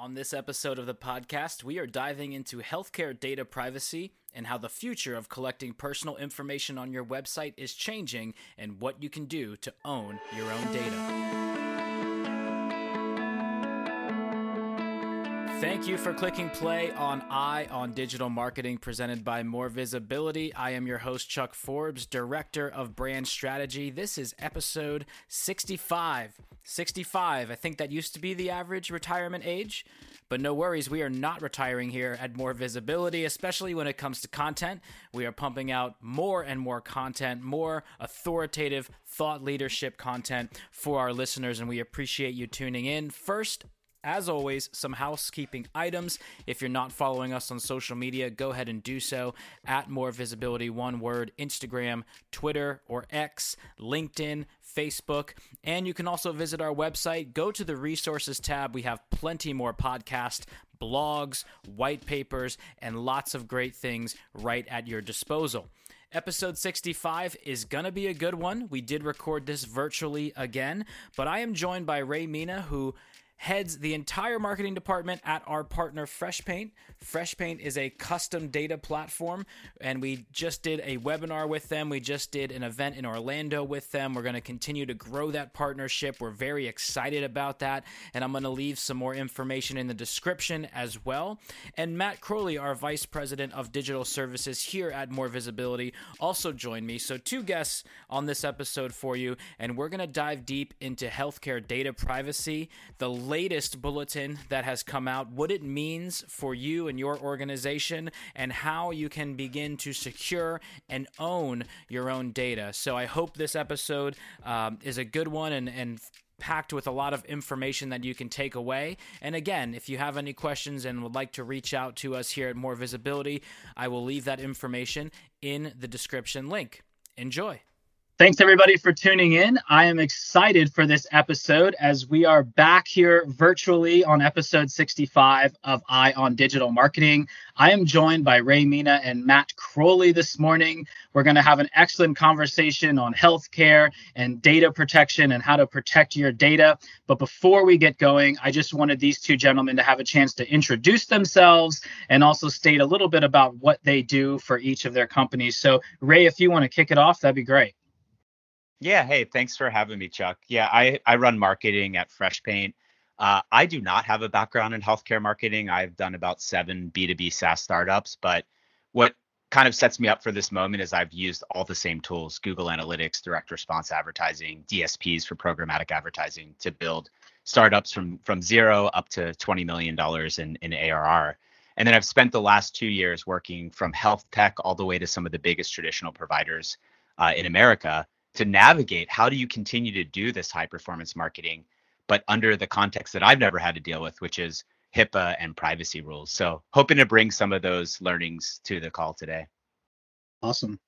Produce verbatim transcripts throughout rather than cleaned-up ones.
On this episode of the podcast, we are diving into healthcare data privacy and how the future of collecting personal information on your website is changing and what you can do to own your own data. Thank you for clicking play on Eye on Digital Marketing presented by More Visibility. I am your host, Chuck Forbes, Director of Brand Strategy. This is episode sixty-five. sixty-five, I think that used to be the average retirement age, but no worries, we are not retiring here at More Visibility, especially when it comes to content. We are pumping out more and more content, more authoritative thought leadership content for our listeners, and we appreciate you tuning in. First, as always, some housekeeping items. If you're not following us on social media, go ahead and do so at More Visibility, one word, Instagram, Twitter or X, LinkedIn, Facebook, and you can also visit our website. Go to the resources tab. We have plenty more podcasts, blogs, white papers, and lots of great things right at your disposal. Episode sixty-five is going to be a good one. We did record this virtually again, but I am joined by Ray Mina, who heads the entire marketing department at our partner FreshPaint. FreshPaint is a custom data platform, and we just did a webinar with them. We just did an event in Orlando with them. We're going to continue to grow that partnership. We're very excited about that, and I'm going to leave some more information in the description as well. And Matt Crowley, our Vice President of Digital Services here at More Visibility, also joined me. So two guests on this episode for you, and we're going to dive deep into healthcare data privacy, the latest bulletin that has come out, what it means for you and your organization, and how you can begin to secure and own your own data. So I hope this episode um, is a good one and, and packed with a lot of information that you can take away. And again, if you have any questions and would like to reach out to us here at More Visibility, I will leave that information in the description link. Enjoy. Thanks, everybody, for tuning in. I am excited for this episode as we are back here virtually on episode sixty-five of Eye on Digital Marketing. I am joined by Ray Mina and Matt Crowley this morning. We're going to have an excellent conversation on healthcare and data protection and how to protect your data. But before we get going, I just wanted these two gentlemen to have a chance to introduce themselves and also state a little bit about what they do for each of their companies. So, Ray, if you want to kick it off, that'd be great. Yeah. Hey, thanks for having me, Chuck. Yeah, I, I run marketing at FreshPaint. Uh, I do not have a background in healthcare marketing. I've done about seven B two B SaaS startups, but what kind of sets me up for this moment is I've used all the same tools, Google Analytics, direct response advertising, D S Ps for programmatic advertising, to build startups from, from zero up to twenty million dollars in, in A R R. And then I've spent the last two years working from health tech all the way to some of the biggest traditional providers uh, in America, to navigate how do you continue to do this high performance marketing, but under the context that I've never had to deal with, which is HIPAA and privacy rules. So hoping to bring some of those learnings to the call today. Awesome.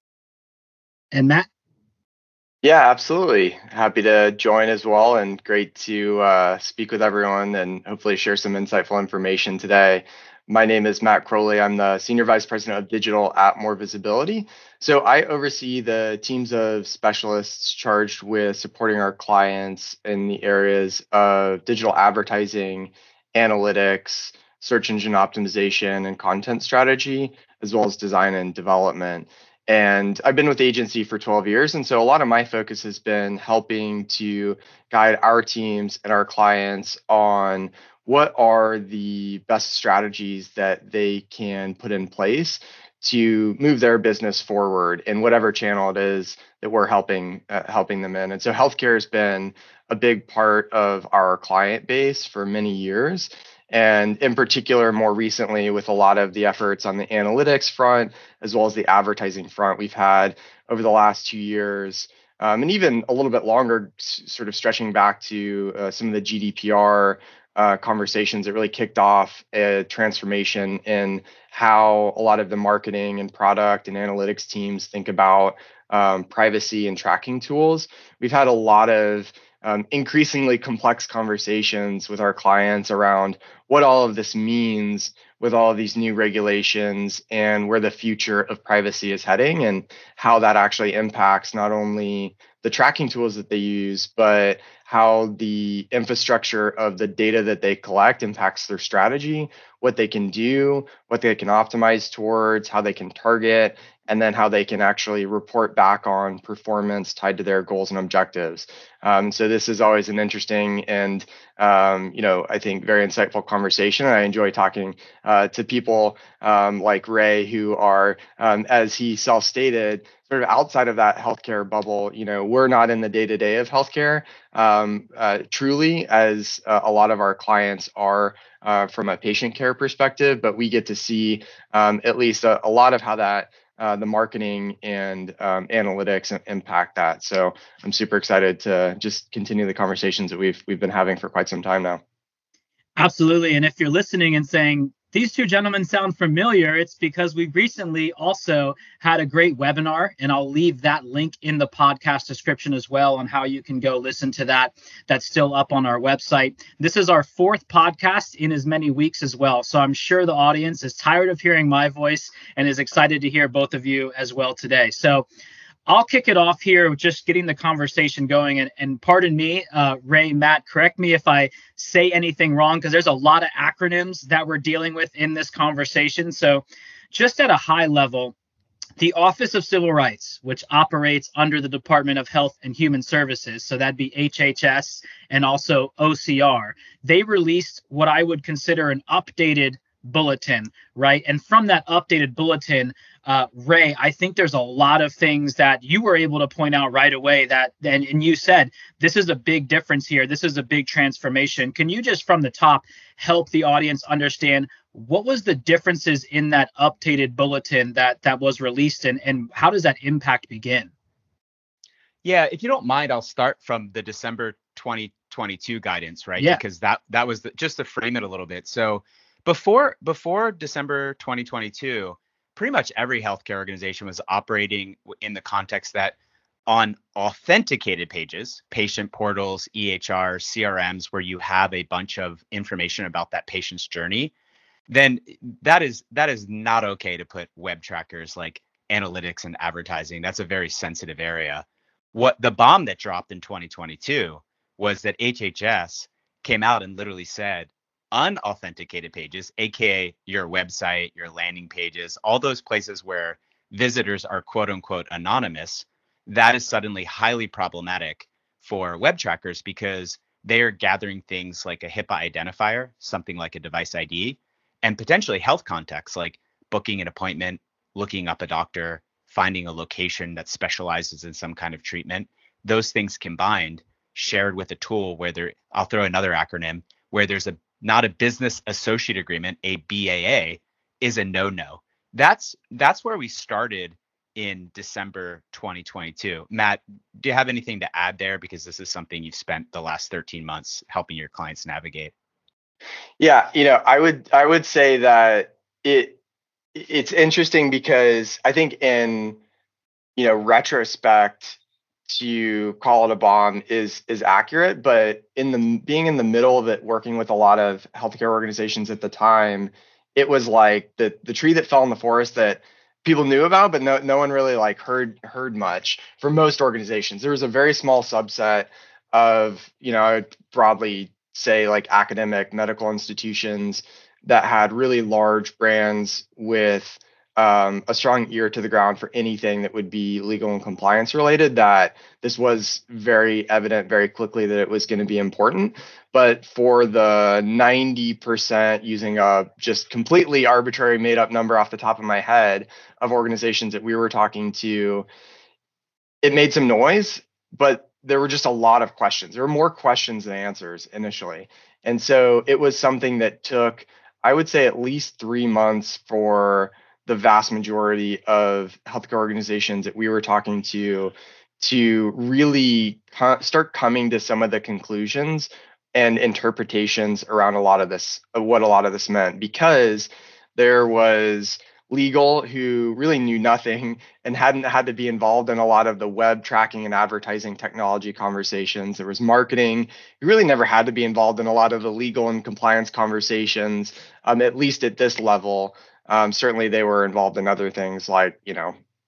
And Matt? Yeah, absolutely. Happy to join as well, and great to uh, speak with everyone and hopefully share some insightful information today. My name is Matt Crowley. I'm the Senior Vice President of Digital at More Visibility. So I oversee the teams of specialists charged with supporting our clients in the areas of digital advertising, analytics, search engine optimization, and content strategy, as well as design and development. And I've been with the agency for twelve years. And so a lot of my focus has been helping to guide our teams and our clients on what are the best strategies that they can put in place to move their business forward in whatever channel it is that we're helping uh, helping them in. And so healthcare has been a big part of our client base for many years. And in particular, more recently, with a lot of the efforts on the analytics front, as well as the advertising front, we've had over the last two years, um, and even a little bit longer, s- sort of stretching back to uh, some of the G D P R uh, conversations that really kicked off a transformation in how a lot of the marketing and product and analytics teams think about um, privacy and tracking tools. We've had a lot of um, increasingly complex conversations with our clients around what all of this means with all of these new regulations and where the future of privacy is heading and how that actually impacts not only the tracking tools that they use, but how the infrastructure of the data that they collect impacts their strategy, what they can do, what they can optimize towards, how they can target, and then how they can actually report back on performance tied to their goals and objectives. Um, so this is always an interesting and, um, you know, I think very insightful conversation. I enjoy talking uh, to people um, like Ray, who are, um, as he self-stated, sort of outside of that healthcare bubble. You know, we're not in the day-to-day of healthcare um, uh, truly, as uh, a lot of our clients are uh, from a patient care perspective, but we get to see um, at least a, a lot of how that Uh, the marketing and um, analytics impact that. So I'm super excited to just continue the conversations that we've we've been having for quite some time now. Absolutely. And if you're listening and saying, these two gentlemen sound familiar, it's because we recently also had a great webinar, and I'll leave that link in the podcast description as well on how you can go listen to that. That's still up on our website. This is our fourth podcast in as many weeks as well. So I'm sure the audience is tired of hearing my voice and is excited to hear both of you as well today. So I'll kick it off here, just getting the conversation going. And, and pardon me, uh, Ray, Matt, correct me if I say anything wrong, because there's a lot of acronyms that we're dealing with in this conversation. So just at a high level, the Office of Civil Rights, which operates under the Department of Health and Human Services, so that'd be H H S and also O C R, they released what I would consider an updated bulletin, right? And from that updated bulletin, uh, Ray, I think there's a lot of things that you were able to point out right away that, and, and you said, this is a big difference here. This is a big transformation. Can you just from the top help the audience understand what was the differences in that updated bulletin that that was released, and, and how does that impact begin? Yeah, if you don't mind, I'll start from the December twenty twenty-two guidance, right? Yeah. Because that that was the, just to frame it a little bit. So before before December twenty twenty-two, pretty much every healthcare organization was operating in the context that on authenticated pages, patient portals, E H Rs, C R Ms, where you have a bunch of information about that patient's journey, then that is that is not okay to put web trackers like analytics and advertising. That's a very sensitive area. What the bomb that dropped in twenty twenty-two was that H H S came out and literally said, unauthenticated pages, aka your website, your landing pages, all those places where visitors are quote unquote anonymous, that is suddenly highly problematic for web trackers because they are gathering things like a HIPAA identifier, something like a device I D, and potentially health context like booking an appointment, looking up a doctor, finding a location that specializes in some kind of treatment. Those things combined, shared with a tool where there, I'll throw another acronym, where there's a not a business associate agreement, a B A A, is a no-no. That's that's where we started in December twenty twenty-two. Matt, do you have anything to add there? Because this is something you've spent the last thirteen months helping your clients navigate. Yeah, you know, I would I would say that it it's interesting because I think in, you know, retrospect, to call it a bomb is is accurate, but in the being in the middle of it, working with a lot of healthcare organizations at the time, it was like the the tree that fell in the forest that people knew about, but no no one really like heard heard much from most organizations. There was a very small subset of, you know, I would broadly say like academic medical institutions that had really large brands with Um, a strong ear to the ground for anything that would be legal and compliance related, that this was very evident very quickly that it was going to be important. But for the ninety percent, using a just completely arbitrary made up number off the top of my head of organizations that we were talking to, it made some noise, but there were just a lot of questions. There were more questions than answers initially. And so it was something that took, I would say, at least three months for the vast majority of healthcare organizations that we were talking to to really co- start coming to some of the conclusions and interpretations around a lot of this, of what a lot of this meant, because there was legal who really knew nothing and hadn't had to be involved in a lot of the web tracking and advertising technology conversations. There was marketing who really never had to be involved in a lot of the legal and compliance conversations, um, at least at this level. Um, certainly they were involved in other things like, you know,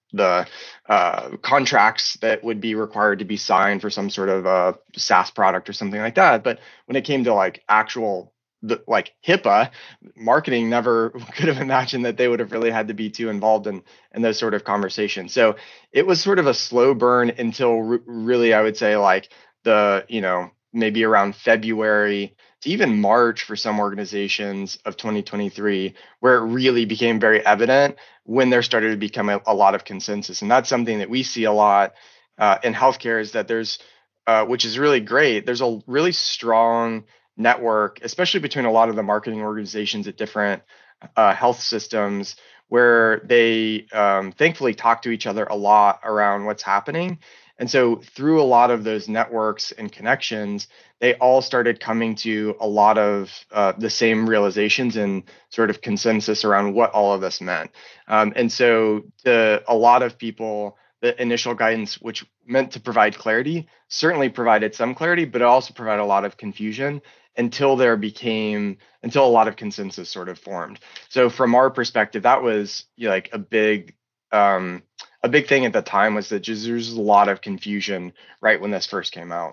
the uh, contracts that would be required to be signed for some sort of uh, SaaS product or something like that. But when it came to like actual the, like HIPAA, marketing never could have imagined that they would have really had to be too involved in in those sort of conversations. So it was sort of a slow burn until re- really, I would say, like the, you know, maybe around February to even March for some organizations of twenty twenty-three, where it really became very evident when there started to become a, a lot of consensus. And that's something that we see a lot uh, in healthcare, is that there's, uh, which is really great, there's a really strong network, especially between a lot of the marketing organizations at different uh, health systems, where they um, thankfully talk to each other a lot around what's happening. And so through a lot of those networks and connections, they all started coming to a lot of uh, the same realizations and sort of consensus around what all of this meant. Um, and so to a lot of people, the initial guidance, which meant to provide clarity, certainly provided some clarity, but it also provided a lot of confusion until there became, until a lot of consensus sort of formed. So from our perspective, that was, you know, like a big, um, a big thing at the time, was that just there's a lot of confusion right when this first came out.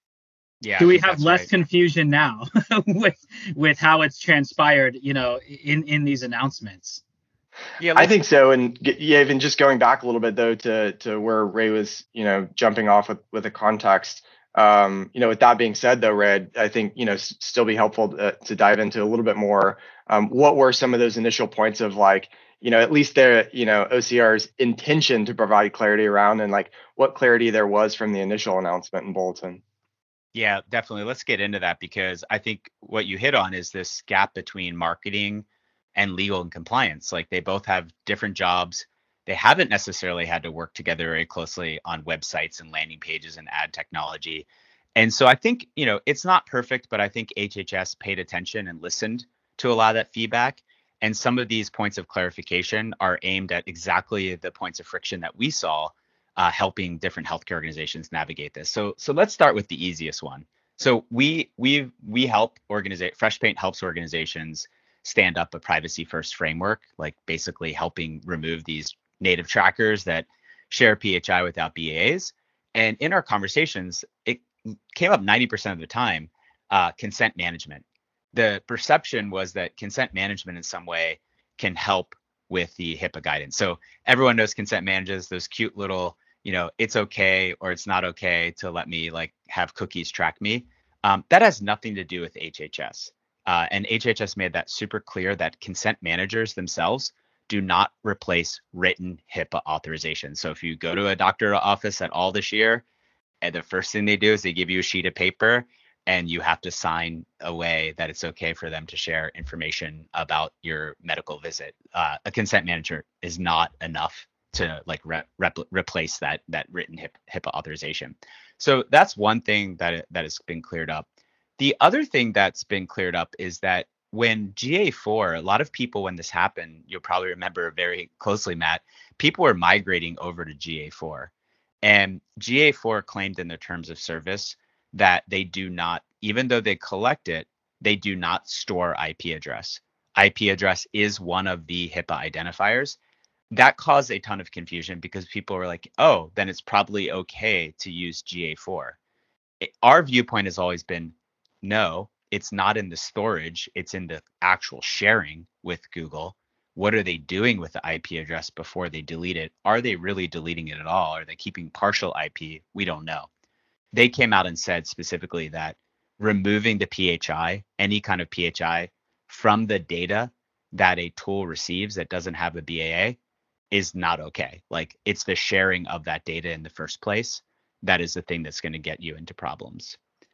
Yeah. Do we have less right. confusion now with with how it's transpired, you know, in in these announcements? Yeah, I think so. And yeah, even just going back a little bit though to to where Ray was, you know, jumping off with with a context. Um, you know, with that being said, though, Red, I think, you know, s- still be helpful to, to dive into a little bit more. Um, what were some of those initial points of, like, you know, at least their, you know, O C R's intention to provide clarity around, and like what clarity there was from the initial announcement and bulletin? Yeah, definitely. Let's get into that, because I think what you hit on is this gap between marketing and legal and compliance. Like, they both have different jobs. They haven't necessarily had to work together very closely on websites and landing pages and ad technology. And so I think, you know, it's not perfect, but I think H H S paid attention and listened to a lot of that feedback. And some of these points of clarification are aimed at exactly the points of friction that we saw, uh, helping different healthcare organizations navigate this. So, so let's start with the easiest one. So we we we help organize Freshpaint helps organizations stand up a privacy first framework, like basically helping remove these native trackers that share P H I without B A As. And in our conversations, it came up ninety percent of the time, uh, consent management. The perception was that consent management in some way can help with the HIPAA guidance. So everyone knows consent manages, those cute little, you know, it's okay or it's not okay to let me like have cookies track me. Um, that has nothing to do with H H S. Uh, and H H S made that super clear that consent managers themselves do not replace written HIPAA authorization. So if you go to a doctor office at all this year, and the first thing they do is they give you a sheet of paper and you have to sign away that it's okay for them to share information about your medical visit. Uh, a consent manager is not enough to like re- rep- replace that that written HIP- HIPAA authorization. So that's one thing that that has been cleared up. The other thing that's been cleared up is that when G A four, a lot of people, when this happened, you'll probably remember very closely, Matt, people were migrating over to G A four. And G A four claimed in their terms of service that they do not, even though they collect it, they do not store I P address. I P address is one of the HIPAA identifiers. That caused a ton of confusion because people were like, oh, then it's probably okay to use G A four. It, our viewpoint has always been, no, it's not in the storage. It's in the actual sharing with Google. What are they doing with the I P address before they delete it? Are they really deleting it at all? Are they keeping partial I P? We don't know. They came out and said specifically that removing the P H I, any kind of P H I, from the data that a tool receives that doesn't have a B A A is not okay. Like, it's the sharing of that data in the first place that is the thing that's going to get you into problems.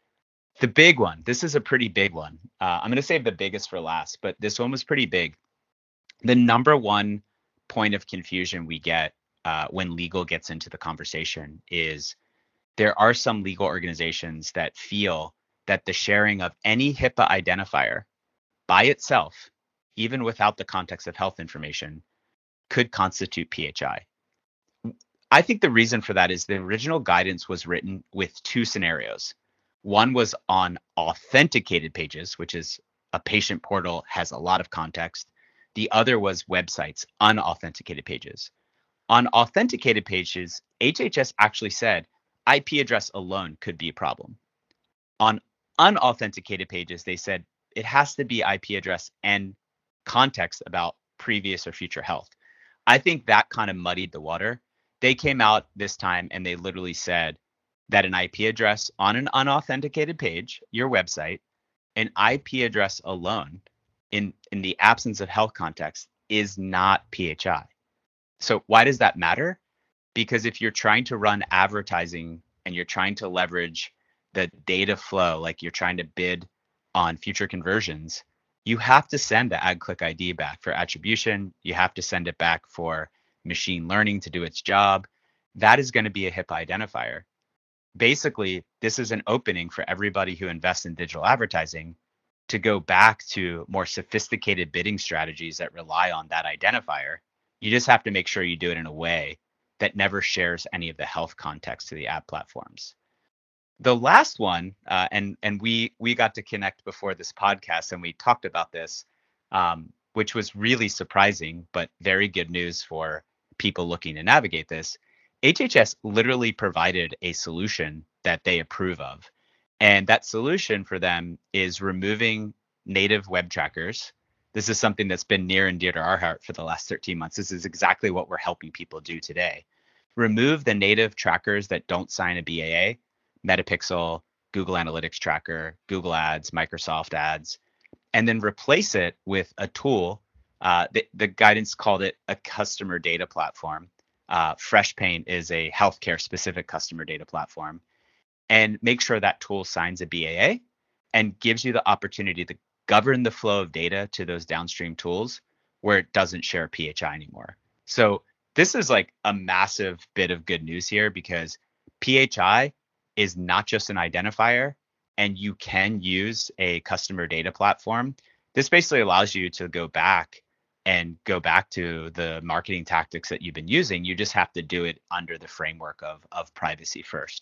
The big one, this is a pretty big one. Uh, I'm going to save the biggest for last, but this one was pretty big. The number one point of confusion we get uh, when legal gets into the conversation is there are some legal organizations that feel that the sharing of any HIPAA identifier by itself, even without the context of health information, could constitute P H I. I think the reason for that is the original guidance was written with two scenarios. One was on authenticated pages, which is a patient portal, has a lot of context. The other was websites, unauthenticated pages. On authenticated pages, H H S actually said I P address alone could be a problem. On unauthenticated pages, they said it has to be I P address and context about previous or future health. I think that kind of muddied the water. They came out this time and they literally said that an I P address on an unauthenticated page, your website, an I P address alone in, in the absence of health context is not P H I. So why does that matter? Because if you're trying to run advertising and you're trying to leverage the data flow, like you're trying to bid on future conversions, you have to send the ad click I D back for attribution. You have to send it back for machine learning to do its job. That is going to be a HIPAA identifier. Basically, this is an opening for everybody who invests in digital advertising to go back to more sophisticated bidding strategies that rely on that identifier. You just have to make sure you do it in a way that never shares any of the health context to the ad platforms. The last one, uh, and and we we got to connect before this podcast, and we talked about this, um, which was really surprising, but very good news for people looking to navigate this. H H S literally provided a solution that they approve of, and that solution for them is removing native web trackers. This is something that's been near and dear to our heart for the last thirteen months. This is exactly what we're helping people do today. Remove the native trackers that don't sign a B A A. Metapixel, Google Analytics Tracker, Google Ads, Microsoft Ads, and then replace it with a tool. Uh, the, the guidance called it a customer data platform. Uh, FreshPaint is a healthcare specific customer data platform. And make sure that tool signs a B A A and gives you the opportunity to govern the flow of data to those downstream tools where it doesn't share P H I anymore. So this is like a massive bit of good news here, because P H I is not just an identifier, and you can use a customer data platform. This basically allows you to go back and go back to the marketing tactics that you've been using. You just have to do it under the framework of, of privacy first.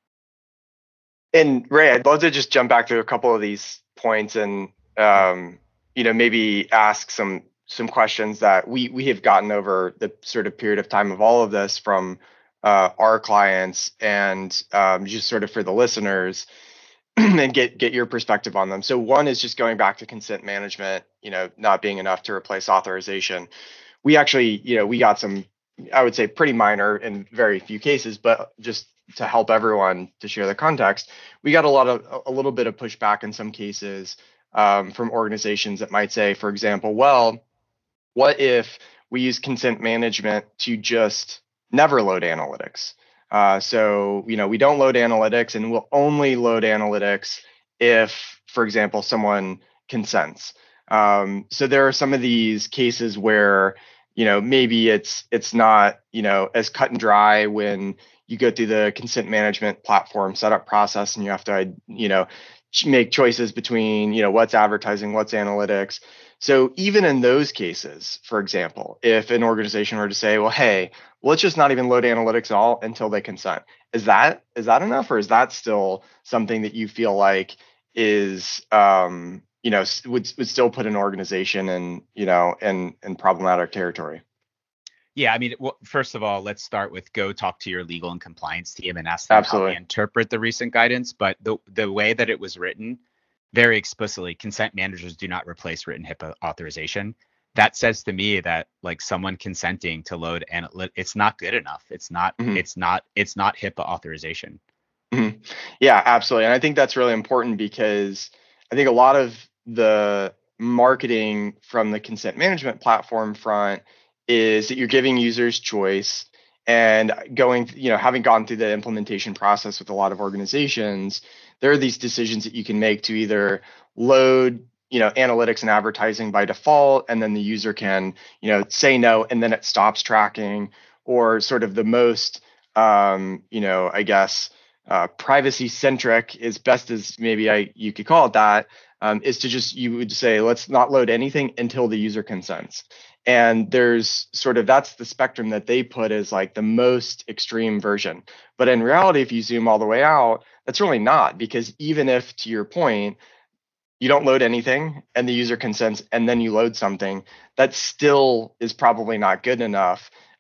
And Ray, I'd love to just jump back to a couple of these points and um, you know, maybe ask some some questions that we we have gotten over the sort of period of time of all of this from Uh, our clients, and um, just sort of for the listeners, and get get your perspective on them. So one is just going back to consent management, you know, not being enough to replace authorization. We actually, you know, we got some, I would say pretty minor in very few cases, but just to help everyone to share the context, we got a lot of, a little bit of pushback in some cases um, from organizations that might say, for example, well, what if we use consent management to just never load analytics? Uh, so, you know, we don't load analytics, and we'll only load analytics if, for example, someone consents. Um, so there are some of these cases where, you know, maybe it's it's not, you know, as cut and dry when you go through the consent management platform setup process and you have to, you know, make choices between, you know, what's advertising, what's analytics. So even in those cases, for example, if an organization were to say, well, hey, let's just not even load analytics at all until they consent, is that is that enough, or is that still something that you feel like is, um, you know, would would still put an organization in, you know, in in problematic territory? Yeah, I mean, well, first of all, let's start with go talk to your legal and compliance team and ask them Absolutely. How they interpret the recent guidance. But the the way that it was written, very explicitly, consent managers do not replace written HIPAA authorization. That says to me that like someone consenting to load and it's not good enough. It's not. Mm-hmm. It's not. It's not HIPAA authorization. Mm-hmm. Yeah, absolutely. And I think that's really important, because I think a lot of the marketing from the consent management platform front is that you're giving users choice, and going, you know, having gone through the implementation process with a lot of organizations, there are these decisions that you can make to either load, you know, analytics and advertising by default, and then the user can, you know, say no, and then it stops tracking, or sort of the most, um, you know, I guess, uh, privacy centric, as best as maybe I you could call it that, um, is to just, you would say, let's not load anything until the user consents. And there's sort of, that's the spectrum that they put as like the most extreme version. But in reality, if you zoom all the way out, that's really not, because even if, to your point, you don't load anything and the user consents and then you load something, that still is probably not good enough.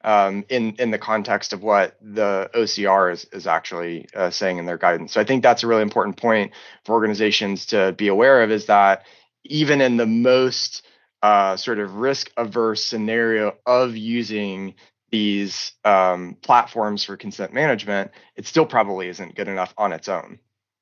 um, in in the context of what the O C R is is actually uh, saying in their guidance. So I think that's a really important point for organizations to be aware of, is that even in the most uh, sort of risk averse scenario of using these um, platforms for consent management, it still probably isn't good enough on its own.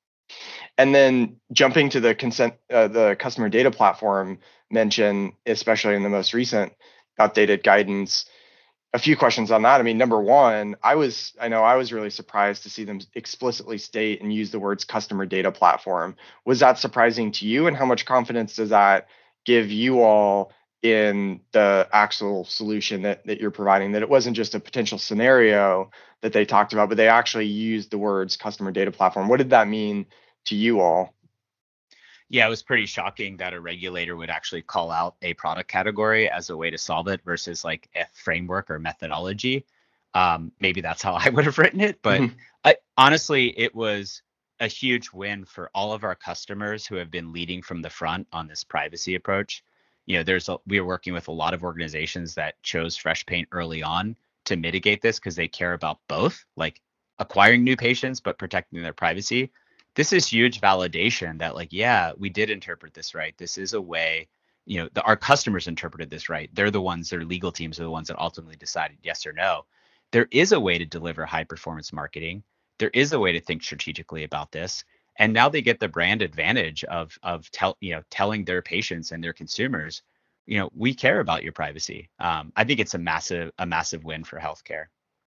And then jumping to the consent, uh, the customer data platform mention, especially in the most recent updated guidance, a few questions on that. I mean, number one, I was, I know I was really surprised to see them explicitly state and use the words customer data platform. Was that surprising to you? And how much confidence does that give you all in the actual solution that, that you're providing, that it wasn't just a potential scenario that they talked about, but they actually used the words customer data platform? What did that mean to you all? Yeah, it was pretty shocking that a regulator would actually call out a product category as a way to solve it versus like a framework or methodology. Um, maybe that's how I would have written it, but mm-hmm. I, honestly, it was a huge win for all of our customers who have been leading from the front on this privacy approach. You know, there's a, we are working with a lot of organizations that chose Freshpaint early on to mitigate this because they care about both, like acquiring new patients but protecting their privacy. This is huge validation that, like, yeah, we did interpret this right. This is a way, you know, the, our customers interpreted this right. They're the ones, their legal teams are the ones that ultimately decided yes or no. There is a way to deliver high performance marketing. There is a way to think strategically about this. And now they get the brand advantage of of tell, you know, telling their patients and their consumers, you know, we care about your privacy. Um, I think it's a massive, a massive win for healthcare.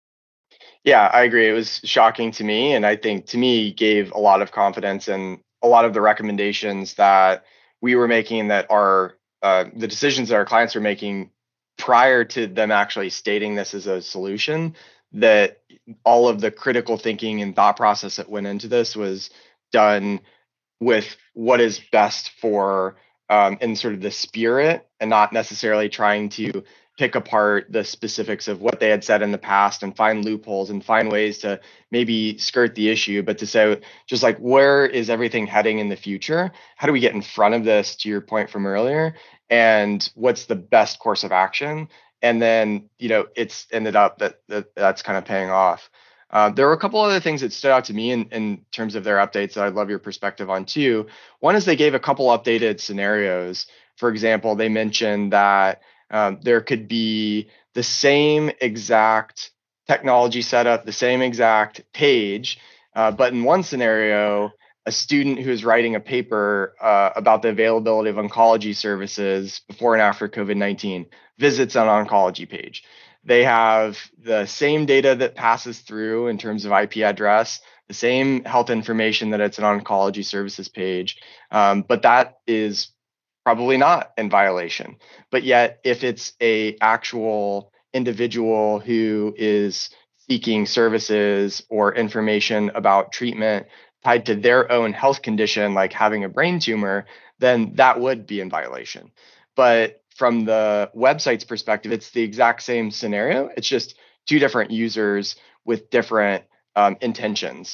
Yeah, I agree. It was shocking to me, and I think to me gave a lot of confidence in a lot of the recommendations that we were making, that are uh, the decisions that our clients were making prior to them actually stating this as a solution. That all of the critical thinking and thought process that went into this was done with what is best for um, in sort of the spirit, and not necessarily trying to pick apart the specifics of what they had said in the past and find loopholes and find ways to maybe skirt the issue, but to say, just like, where is everything heading in the future? How do we get in front of this, to your point from earlier? And what's the best course of action? And then, you know, it's ended up that, that that's kind of paying off. Uh, there were a couple other things that stood out to me in, in terms of their updates that I'd love your perspective on too. One is they gave a couple updated scenarios. For example, they mentioned that Um, there could be the same exact technology setup, the same exact page, uh, but in one scenario, a student who is writing a paper uh, about the availability of oncology services before and after COVID nineteen visits an oncology page. They have the same data that passes through in terms of I P address, the same health information that it's an oncology services page, um, but that is probably not in violation. But yet, if it's a actual individual who is seeking services or information about treatment tied to their own health condition, like having a brain tumor, then that would be in violation. But from the website's perspective, it's the exact same scenario. It's just two different users with different um, intentions.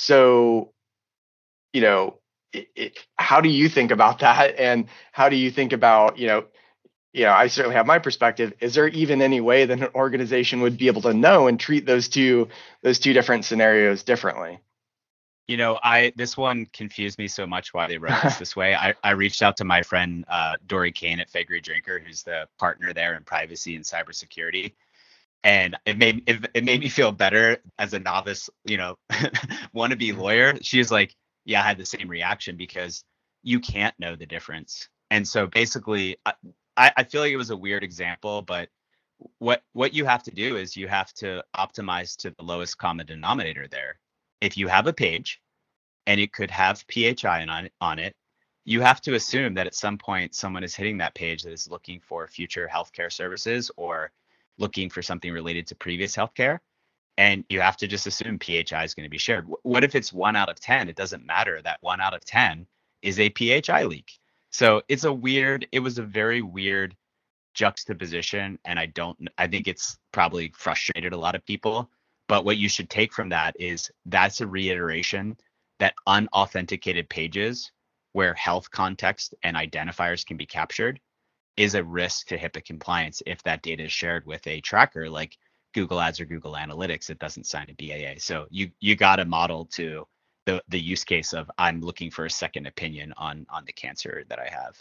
So, you know, It, it, how do you think about that? And how do you think about, you know, you know, I certainly have my perspective. Is there even any way that an organization would be able to know and treat those two, those two different scenarios differently? You know, I this one confused me so much why they wrote this this way. I, I reached out to my friend uh, Dory Kane at Faegre Drinker, who's the partner there in privacy and cybersecurity. And it made it, it made me feel better as a novice, you know, wannabe lawyer. She was like, yeah, I had the same reaction because you can't know the difference. And so basically, I, I feel like it was a weird example, but what what you have to do is you have to optimize to the lowest common denominator there. If you have a page and it could have P H I on, on it, you have to assume that at some point someone is hitting that page that is looking for future healthcare services or looking for something related to previous healthcare. And you have to just assume P H I is going to be shared. What if it's one out of ten? It doesn't matter. That one out of ten is a P H I leak. So it's a weird, it was a very weird juxtaposition. And I don't, I think it's probably frustrated a lot of people. But what you should take from that is that's a reiteration that unauthenticated pages where health context and identifiers can be captured is a risk to HIPAA compliance if that data is shared with a tracker like Google Ads or Google Analytics, it doesn't sign a B A A. So you you got to model to the the use case of I'm looking for a second opinion on on the cancer that I have.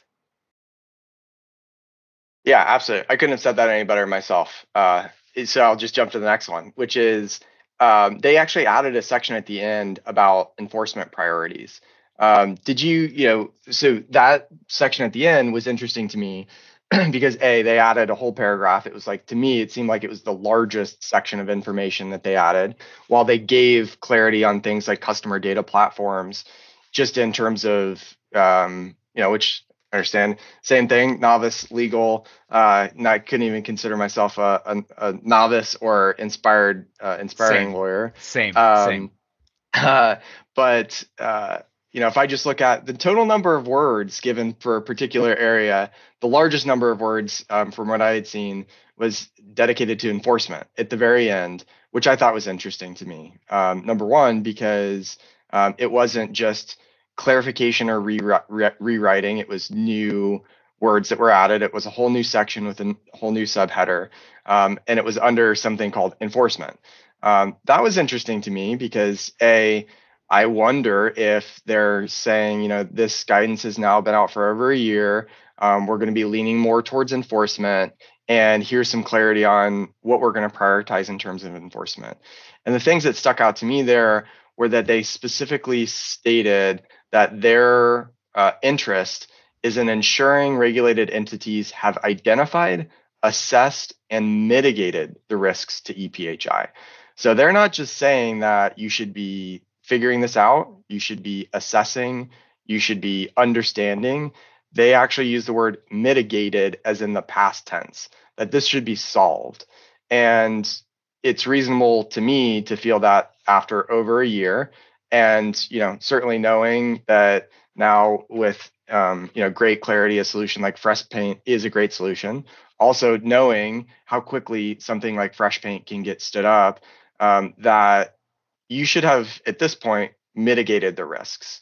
Yeah, absolutely. I couldn't have said that any better myself. Uh, so I'll just jump to the next one, which is um, they actually added a section at the end about enforcement priorities. Um, did you, you know, so that section at the end was interesting to me because A, they added a whole paragraph. It was like, to me, it seemed like it was the largest section of information that they added, while they gave clarity on things like customer data platforms, just in terms of, um, you know, which I understand, same thing, novice, legal. Uh, I couldn't even consider myself a, a, a novice or inspired, uh, inspiring Same. lawyer. Same, Um, same. Uh, but, uh, you know, if I just look at the total number of words given for a particular area, the largest number of words um, from what I had seen was dedicated to enforcement at the very end, which I thought was interesting to me. Um, number one, because um, it wasn't just clarification or re- re- rewriting, it was new words that were added. It was a whole new section with a whole new subheader, um, and it was under something called enforcement. Um, that was interesting to me because A, I wonder if they're saying, you know, this guidance has now been out for over a year. Um, we're going to be leaning more towards enforcement, and here's some clarity on what we're going to prioritize in terms of enforcement. And the things that stuck out to me there were that they specifically stated that their uh, interest is in ensuring regulated entities have identified, assessed, and mitigated the risks to E P H I. So they're not just saying that you should be figuring this out, you should be assessing, you should be understanding. They actually use the word mitigated as in the past tense, that this should be solved. And it's reasonable to me to feel that after over a year. And, you know, certainly knowing that now with, um, you know, great clarity, a solution like FreshPaint is a great solution. Also knowing how quickly something like FreshPaint can get stood up, um, that you should have, at this point, mitigated the risks.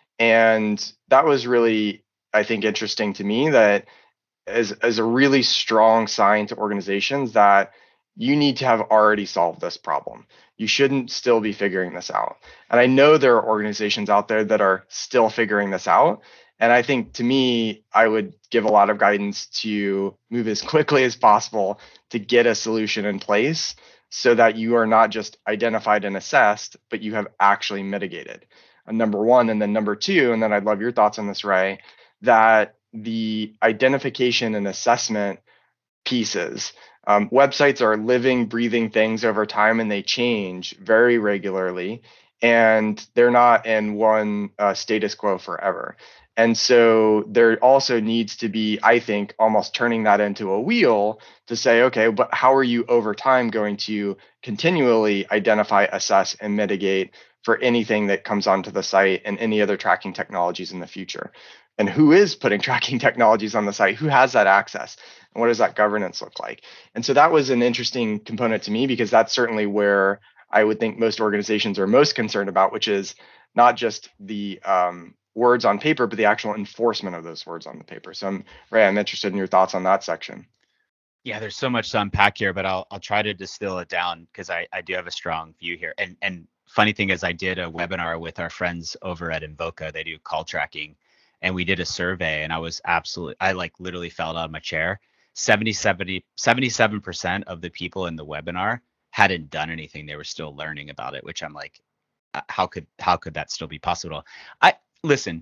And that was really, I think, interesting to me, that as, as a really strong sign to organizations that you need to have already solved this problem. You shouldn't still be figuring this out. And I know there are organizations out there that are still figuring this out. And I think, to me, I would give a lot of guidance to move as quickly as possible to get a solution in place so that you are not just identified and assessed, but you have actually mitigated. Uh, number one. And then number two, and then I'd love your thoughts on this, Ray, that the identification and assessment pieces, um, websites are living, breathing things over time, and they change very regularly, and they're not in one uh, status quo forever. And so there also needs to be, I think, almost turning that into a wheel to say, okay, but how are you over time going to continually identify, assess, and mitigate for anything that comes onto the site and any other tracking technologies in the future? And who is putting tracking technologies on the site? Who has that access? And what does that governance look like? And so that was an interesting component to me, because that's certainly where I would think most organizations are most concerned about, which is not just the um, words on paper, but the actual enforcement of those words on the paper. So, I'm, Ray, I'm interested in your thoughts on that section. Yeah, there's so much to unpack here, but I'll I'll try to distill it down, because I, I do have a strong view here. And and funny thing is, I did a webinar with our friends over at Invoca. They do call tracking, and we did a survey, and I was absolutely, I like literally fell out of my chair. seventy, seventy, seventy-seven percent of the people in the webinar hadn't done anything. They were still learning about it, which I'm like, how could how could that still be possible? I listen,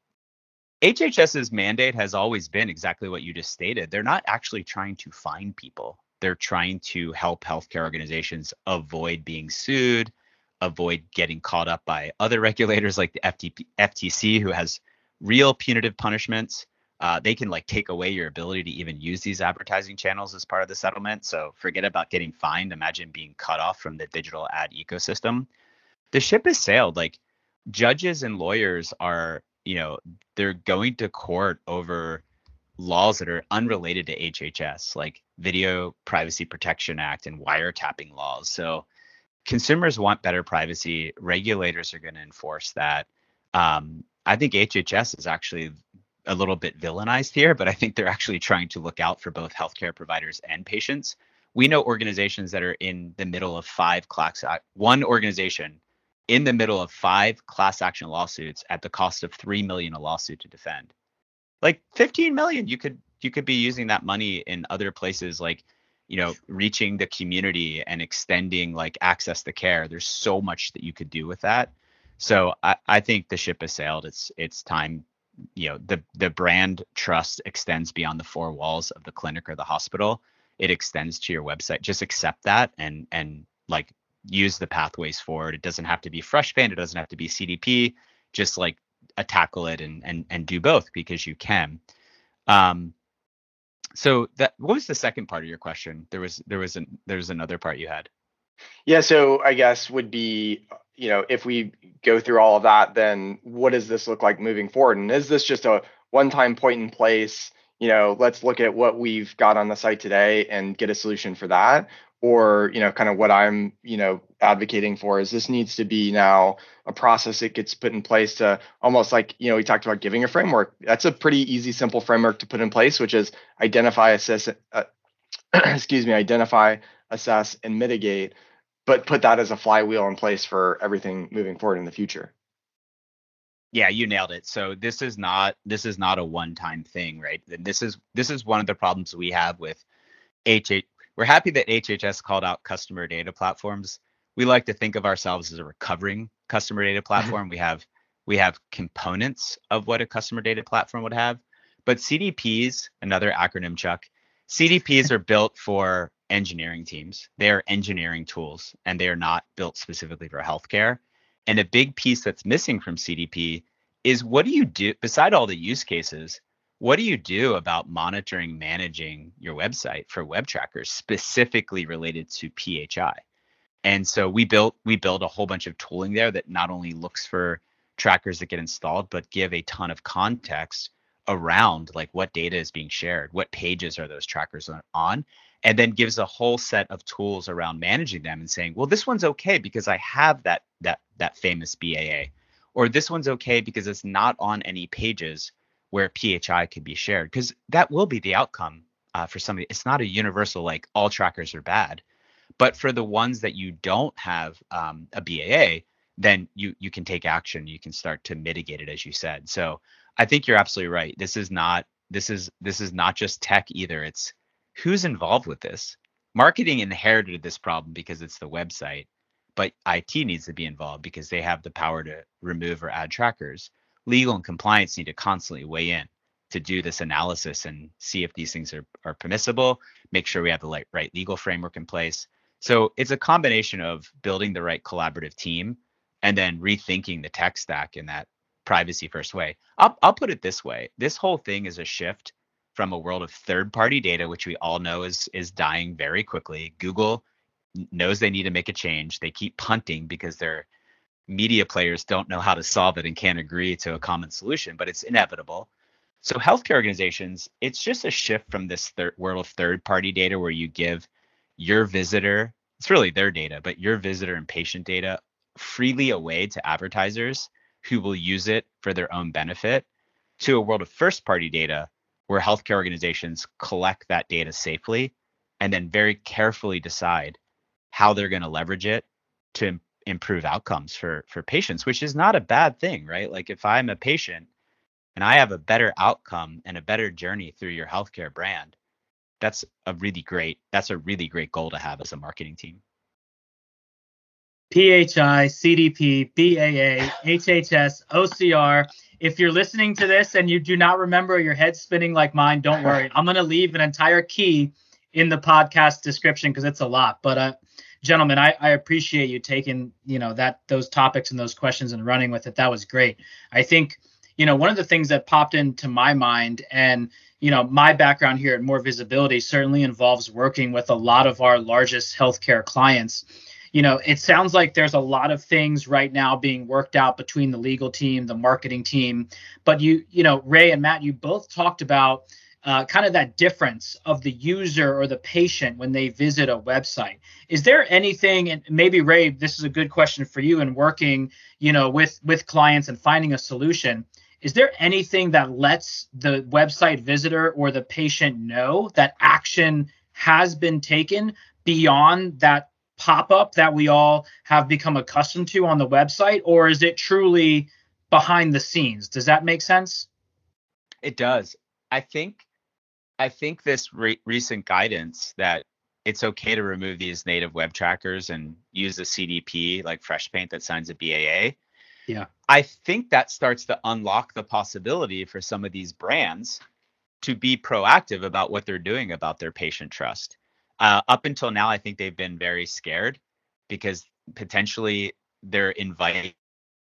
HHS's mandate has always been exactly what you just stated. They're not actually trying to fine people. They're trying to help healthcare organizations avoid being sued, avoid getting caught up by other regulators like the F T P, F T C, who has real punitive punishments. Uh, they can like take away your ability to even use these advertising channels as part of the settlement. So forget about getting fined. Imagine being cut off from the digital ad ecosystem. The ship has sailed. Like, judges and lawyers are, you know, they're going to court over laws that are unrelated to H H S, like Video Privacy Protection Act and wiretapping laws. So consumers want better privacy. Regulators are going to enforce that. Um, I think H H S is actually a little bit villainized here, but I think they're actually trying to look out for both healthcare providers and patients, We know organizations that are in the middle of five class, one organization in the middle of five class action lawsuits at the cost of three million a lawsuit to defend. Like fifteen million, you could you could be using that money in other places, like, you know, reaching the community and extending like access to care. There's so much that you could do with that. So I, I think the ship has sailed. It's it's time. You know, the the brand trust extends beyond the four walls of the clinic or the hospital. It extends to your website. Just accept that and and like use the pathways forward. It doesn't have to be Freshpaint. It doesn't have to be C D P. Just like uh, tackle it and and and do both because you can. Um, so that what was the second part of your question? There was there was an there was another part you had. Yeah, so I guess would be, you know, if we go through all of that, then what does this look like moving forward? And is this just a one-time point in place? You know, let's look at what we've got on the site today and get a solution for that. Or, you know, kind of what I'm, you know, advocating for is this needs to be now a process that gets put in place to almost like, you know, we talked about giving a framework. That's a pretty easy, simple framework to put in place, which is identify, assess, uh, excuse me, identify, assess, and mitigate, but put that as a flywheel in place for everything moving forward in the future. Yeah, you nailed it. So this is not this is not a one-time thing, right? And this is this is one of the problems we have with H H. We're happy that H H S called out customer data platforms. We like to think of ourselves as a recovering customer data platform. we have we have components of what a customer data platform would have, but C D Ps, another acronym, Chuck, C D Ps are built for engineering teams. They are engineering tools, and they are not built specifically for healthcare. And a big piece that's missing from C D P is what do you do, beside all the use cases, what do you do about monitoring, managing your website for web trackers specifically related to P H I? And so we built we built a whole bunch of tooling there that not only looks for trackers that get installed, but give a ton of context around like what data is being shared, what pages are those trackers on, and then gives a whole set of tools around managing them and saying, well, this one's okay because I have that that that famous B A A, or this one's okay because it's not on any pages where P H I could be shared, because that will be the outcome uh, for somebody. It's not a universal like all trackers are bad, but for the ones that you don't have um, a B A A, then you you can take action. You can start to mitigate it, as you said. So I think you're absolutely right. This is not this is this is not just tech either. It's who's involved with this. Marketing inherited this problem because it's the website, but I T needs to be involved because they have the power to remove or add trackers. Legal and compliance need to constantly weigh in to do this analysis and see if these things are, are permissible, make sure we have the right, right legal framework in place. So it's a combination of building the right collaborative team and then rethinking the tech stack in that privacy first way. I'll, I'll put it this way. This whole thing is a shift from a world of third-party data, which we all know is is dying very quickly. Google knows they need to make a change. They keep punting because their media players don't know how to solve it and can't agree to a common solution, but it's inevitable. So healthcare organizations, it's just a shift from this third world of third-party data where you give your visitor, it's really their data, but your visitor and patient data freely away to advertisers who will use it for their own benefit, to a world of first-party data where healthcare organizations collect that data safely and then very carefully decide how they're going to leverage it to im- improve outcomes for, for patients, which is not a bad thing, right? Like if I'm a patient and I have a better outcome and a better journey through your healthcare brand, that's a really great, that's a really great goal to have as a marketing team. P H I, C D P, B A A, H H S, O C R. If you're listening to this and you do not remember, your head's spinning like mine, don't worry. I'm going to leave an entire key in the podcast description because it's a lot. But uh, gentlemen, I, I appreciate you taking, you know, that those topics and those questions and running with it. That was great. I think, you know, one of the things that popped into my mind, and, you know, my background here at More Visibility certainly involves working with a lot of our largest healthcare clients. You know, it sounds like there's a lot of things right now being worked out between the legal team, the marketing team. But you, you know, Ray and Matt, you both talked about uh, kind of that difference of the user or the patient when they visit a website. Is there anything, and maybe Ray, this is a good question for you in working, you know, with with clients and finding a solution. Is there anything that lets the website visitor or the patient know that action has been taken beyond that pop-up that we all have become accustomed to on the website, or is it truly behind the scenes? Does that make sense? It does. I think I think this re- recent guidance that it's okay to remove these native web trackers and use a C D P like FreshPaint that signs a B A A. Yeah. I think that starts to unlock the possibility for some of these brands to be proactive about what they're doing about their patient trust. Uh, up until now, I think they've been very scared because potentially they're inviting.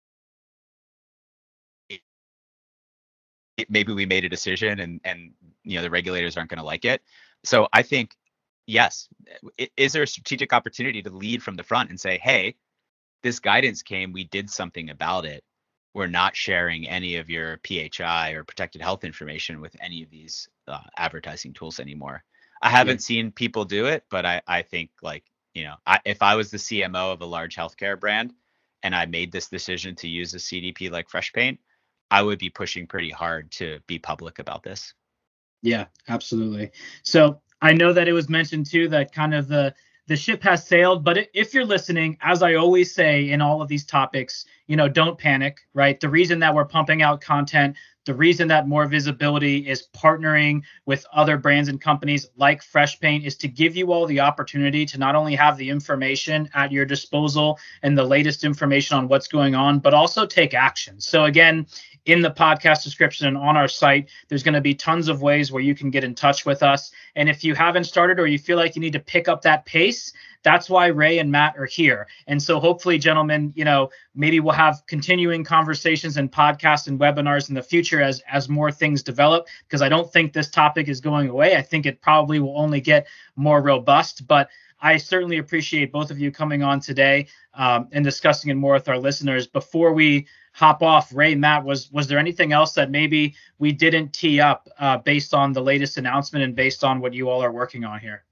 Maybe we made a decision and, and you know, the regulators aren't going to like it. So I think, yes, is there a strategic opportunity to lead from the front and say, hey, this guidance came, we did something about it. We're not sharing any of your P H I or protected health information with any of these uh, advertising tools anymore. I haven't yeah. seen people do it, but I, I think like, you know, I, if I was the C M O of a large healthcare brand and I made this decision to use a C D P like FreshPaint, I would be pushing pretty hard to be public about this. Yeah, absolutely. So I know that it was mentioned too that kind of the the ship has sailed, but if you're listening, as I always say in all of these topics, you know, don't panic, right? The reason that we're pumping out content, the reason that More Visibility is partnering with other brands and companies like FreshPaint is to give you all the opportunity to not only have the information at your disposal and the latest information on what's going on, but also take action. So again, in the podcast description and on our site, there's going to be tons of ways where you can get in touch with us. And if you haven't started or you feel like you need to pick up that pace, that's why Ray and Matt are here. And so hopefully, gentlemen, you know, maybe we'll have continuing conversations and podcasts and webinars in the future as, as more things develop, because I don't think this topic is going away. I think it probably will only get more robust. But I certainly appreciate both of you coming on today um, and discussing it more with our listeners. Before we hop off, Ray, Matt, was was there anything else that maybe we didn't tee up uh, based on the latest announcement and based on what you all are working on here?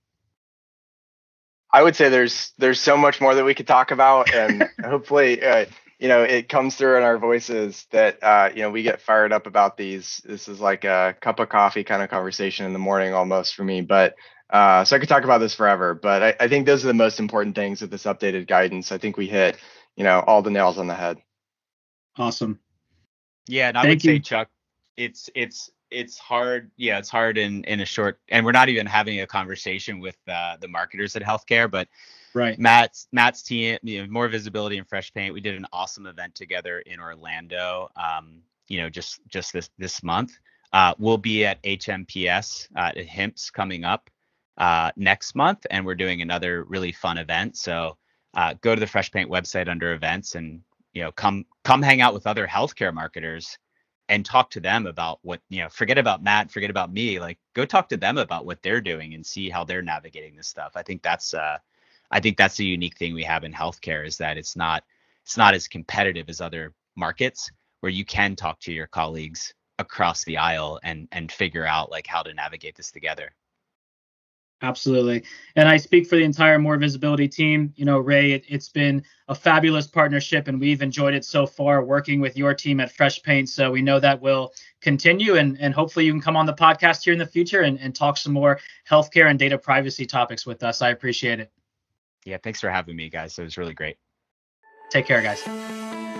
I would say there's there's so much more that we could talk about, and hopefully, uh, you know, it comes through in our voices that uh, you know, we get fired up about these. This is like a cup of coffee kind of conversation in the morning almost for me, but. Uh, so I could talk about this forever, but I, I think those are the most important things with this updated guidance. I think we hit, you know, all the nails on the head. Awesome. Yeah, and I Thank would you. say, Chuck, it's it's it's hard. Yeah, it's hard in in a short, and we're not even having a conversation with uh, the marketers at healthcare, but right. Matt's Matt's team, you know, More Visibility and FreshPaint. We did an awesome event together in Orlando. Um, you know, just just this this month. Uh, we'll be at H M P S uh, at H I M S coming up uh, next month, and we're doing another really fun event. So uh, go to the FreshPaint website under events, and you know, come come hang out with other healthcare marketers and talk to them about what, you know, forget about Matt, forget about me, like go talk to them about what they're doing and see how they're navigating this stuff. I think that's uh, I think that's the unique thing we have in healthcare is that it's not it's not as competitive as other markets where you can talk to your colleagues across the aisle and and figure out like how to navigate this together. Absolutely. And I speak for the entire More Visibility team. You know, Ray, it, it's been a fabulous partnership and we've enjoyed it so far working with your team at FreshPaint. So we know that will continue and, and hopefully you can come on the podcast here in the future and, and talk some more healthcare and data privacy topics with us. I appreciate it. Yeah, thanks for having me, guys. It was really great. Take care, guys.